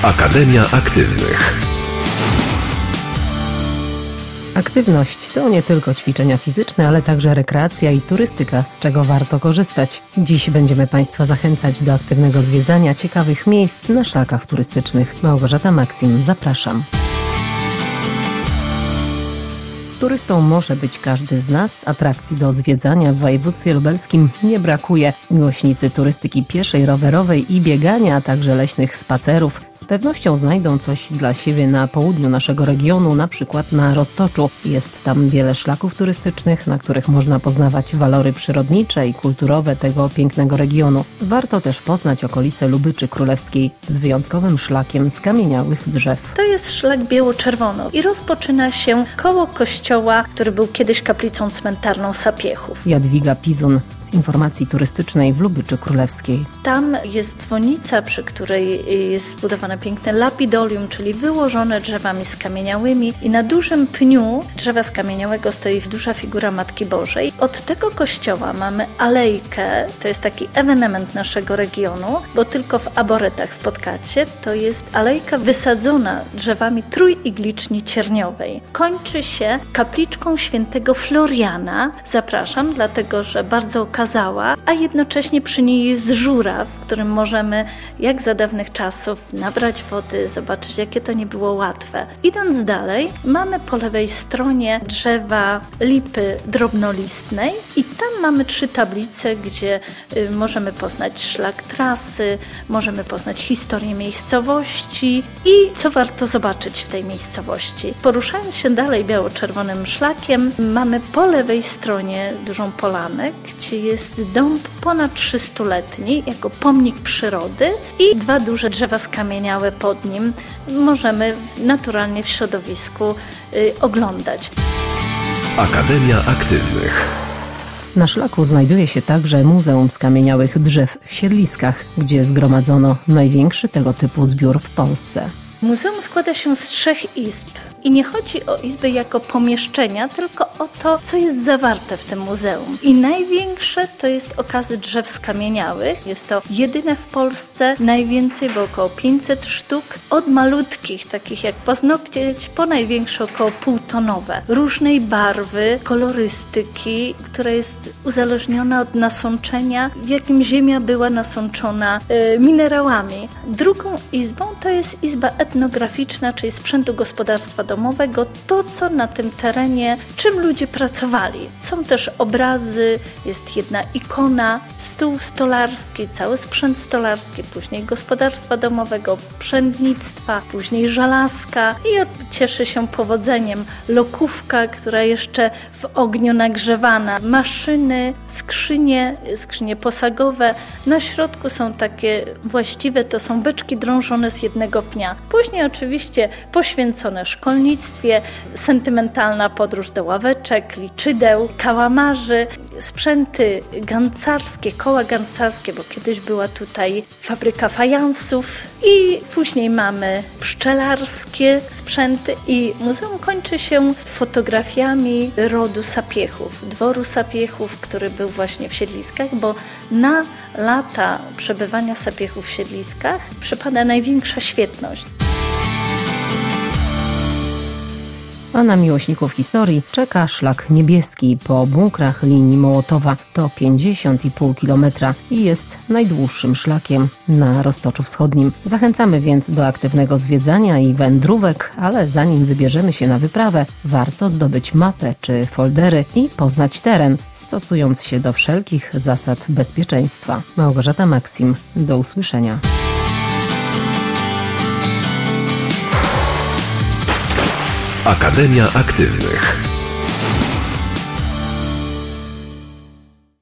Akademia Aktywnych. Aktywność to nie tylko ćwiczenia fizyczne, ale także rekreacja i turystyka, z czego warto korzystać. Dziś będziemy Państwa zachęcać do aktywnego zwiedzania ciekawych miejsc na szlakach turystycznych. Małgorzata Maksim, zapraszam. Turystą może być każdy z nas. Atrakcji do zwiedzania w województwie lubelskim nie brakuje. Miłośnicy turystyki pieszej, rowerowej i biegania, a także leśnych spacerów z pewnością znajdą coś dla siebie na południu naszego regionu, na przykład na Roztoczu. Jest tam wiele szlaków turystycznych, na których można poznawać walory przyrodnicze i kulturowe tego pięknego regionu. Warto też poznać okolice Lubyczy Królewskiej z wyjątkowym szlakiem skamieniałych drzew. To jest szlak biało-czerwony i rozpoczyna się koło kościoła, który był kiedyś kaplicą cmentarną Sapiechów. Jadwiga Pizun z informacji turystycznej w Lubyczy Królewskiej. Tam jest dzwonica, przy której jest zbudowane piękne lapidolium, czyli wyłożone drzewami skamieniałymi, i na dużym pniu drzewa skamieniałego stoi duża figura Matki Bożej. Od tego kościoła mamy alejkę, to jest taki ewenement naszego regionu, bo tylko w Aboretach spotkacie, to jest alejka wysadzona drzewami trójigliczni cierniowej. Kończy się kapliczką świętego Floriana. Zapraszam, dlatego że bardzo okazała, a jednocześnie przy niej jest żuraw, w którym możemy, jak za dawnych czasów, nabrać wody, zobaczyć, jakie to nie było łatwe. Idąc dalej, mamy po lewej stronie drzewa lipy drobnolistnej i tam mamy 3 tablice, gdzie możemy poznać szlak trasy, możemy poznać historię miejscowości i co warto zobaczyć w tej miejscowości. Poruszając się dalej biało-czerwonym szlakiem, mamy po lewej stronie dużą polanę, gdzie jest dąb ponad 300-letni jako pomnik przyrody i 2 duże drzewa skamieniałe pod nim możemy naturalnie w środowisku oglądać. Akademia Aktywnych. Na szlaku znajduje się także Muzeum Skamieniałych Drzew w Siedliskach, gdzie zgromadzono największy tego typu zbiór w Polsce. Muzeum składa się z 3 izb i nie chodzi o izby jako pomieszczenia, tylko o to, co jest zawarte w tym muzeum. I największe to jest okazy drzew skamieniałych. Jest to jedyne w Polsce, najwięcej, bo około 500 sztuk. Od malutkich, takich jak paznokcieć, po największe około półtonowe. Różnej barwy, kolorystyki, która jest uzależniona od nasączenia, w jakim ziemia była nasączona minerałami. Drugą izbą to jest izba etnograficzna, czyli sprzętu gospodarstwa domowego, to co na tym terenie, czym ludzie pracowali. Są też obrazy, jest jedna ikona, stół stolarski, cały sprzęt stolarski, później gospodarstwa domowego, przędnictwa, później żelazka i cieszy się powodzeniem lokówka, która jeszcze w ogniu nagrzewana, maszyny, skrzynie posagowe. Na środku są takie właściwe, to są beczki drążone z jednego pnia. Później oczywiście poświęcone szkolnictwie, sentymentalna podróż do ławeczek, liczydeł, kałamarzy, sprzęty gancarskie, koła gancarskie, bo kiedyś była tutaj fabryka fajansów i później mamy pszczelarskie sprzęty i muzeum kończy się fotografiami rodu Sapiechów, dworu Sapiechów, który był właśnie w Siedliskach, bo na lata przebywania Sapiechów w Siedliskach przypada największa świetność. A na miłośników historii czeka szlak niebieski po bunkrach linii Mołotowa. To 50,5 km i jest najdłuższym szlakiem na Roztoczu Wschodnim. Zachęcamy więc do aktywnego zwiedzania i wędrówek, ale zanim wybierzemy się na wyprawę, warto zdobyć mapę czy foldery i poznać teren, stosując się do wszelkich zasad bezpieczeństwa. Małgorzata Maksim, do usłyszenia. Akademia Aktywnych.